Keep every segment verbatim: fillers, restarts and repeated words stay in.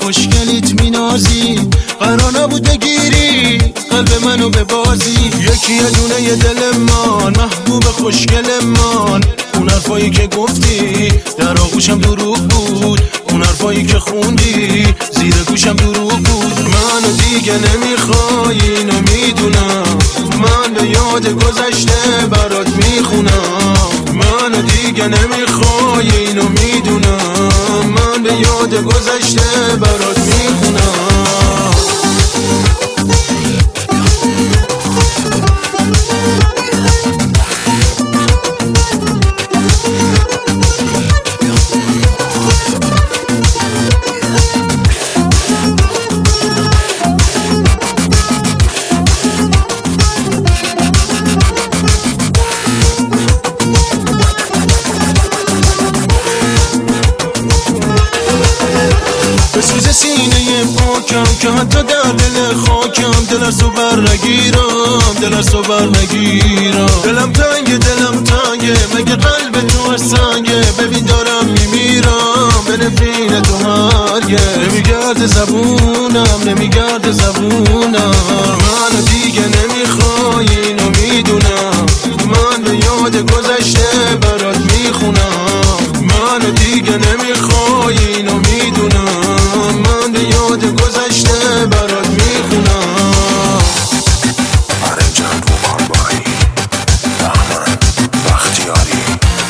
خوشگلیت مینازی، قرار نبود بگیری قلب منو به بازی. یکی یه دونه یه دل من، محبوب خوشگل من. اون حرفایی که گفتی در آغوشم دروغ بود، اون حرفایی که خوندی زیر گوشم دروغ بود. منو دیگه نمیخوای اینو میدونم، من به یاد گذشته برات میخونم. منو دیگه نمیخوای اینو میدونم، من به یاد گذشته برات میخونم. بسوز سینه پاکم که حتی در دل خاکم، دل از تو بر نگیرم، دل از تو بر نگیرم. دلم تنگه دلم تنگه، مگه قلب تو از سنگه؟ ببین دارم میمیرم به نفرین تو هرگه. نمیگرد زبونم نمیگرد زبونم، منو دیگه نمیخوای اینو میدونم، من به یاد گذشته برات میخونم. منو دیگه نمیخوای اینو میدونم، من به یاد گذشته برات میخونم. برنجان رومان بایی بهمن بختیاری.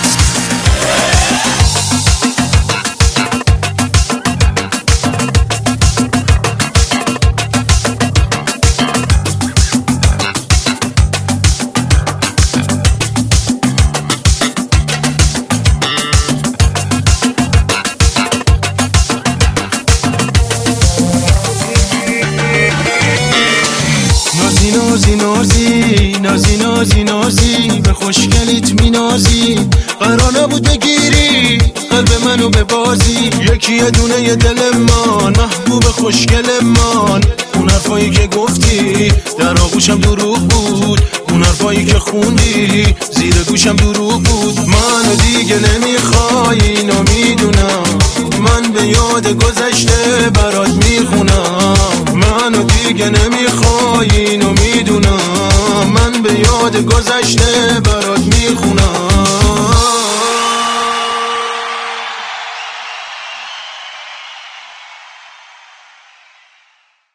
نازی نازی نازی نازی نازی به خوشگلیت مینازی، قرار نبود بگیری قلب منو به بازی. یکی یه دونه یه دل من، محبوب خوشگل من. اون حرفایی که گفتی در آغوشم دروغ بود، اون حرفایی که خوندی زیر گوشم دروغ بود. منو دیگه نمیخوای اینو میدونم، من به یاد گذشته برات میخونم. منو دیگه نمیخوای اینو میدونم، من به یاد گذشته برات